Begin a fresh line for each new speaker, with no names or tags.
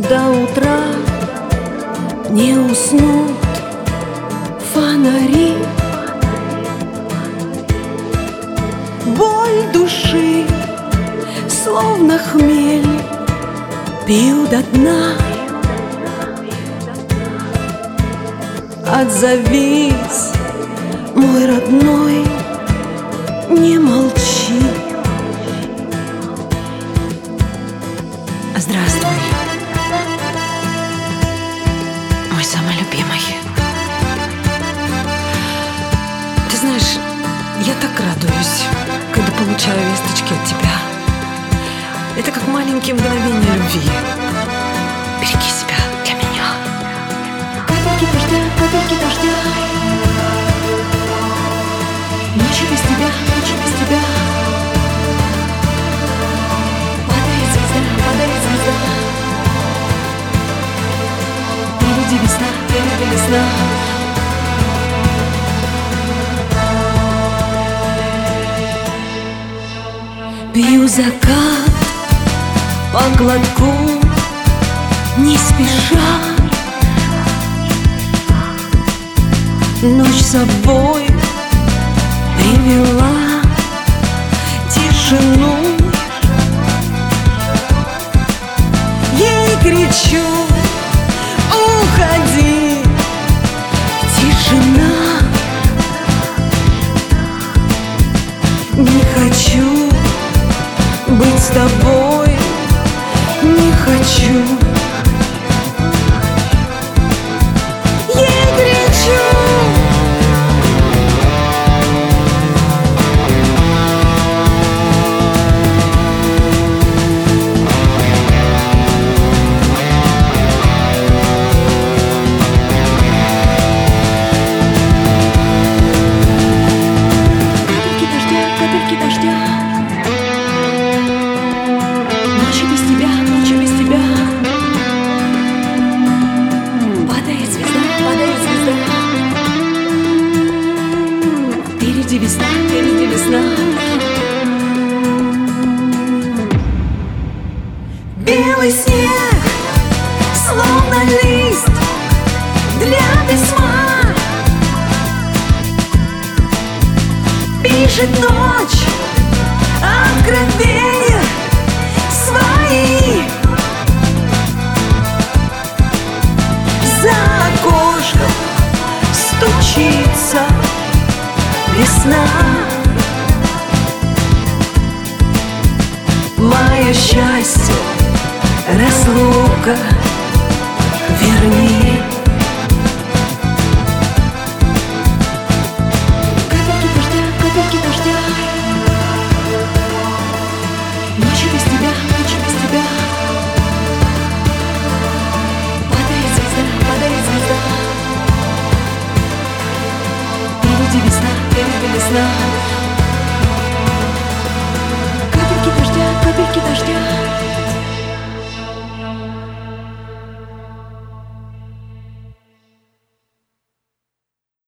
до утра не уснут фонари. Боль души, словно хмель, пью до дна. Отзовись, мой родной, не молчи.
Здравствуй, мой самый любимый. Ты знаешь, я так радуюсь, когда получаю весточки от тебя. Это как маленькие мгновения любви. Береги себя для меня.
Капельки дождя, ночи без тебя, ночи без тебя. Падает звезда. Впереди весна. Пью закат по глотку, не спеша. Ночь с собой привела тишину. Ей кричу: уходи, тишина. Не хочу быть с тобой, не хочу. Ей кричу. Капельки дождя. Ночи без тебя. Падает звезда. Впереди весна. Белый снег, словно лист для письма. Пишет ночь откровения свои. За окошком стучится весна. Мое счастье, разлука, верни.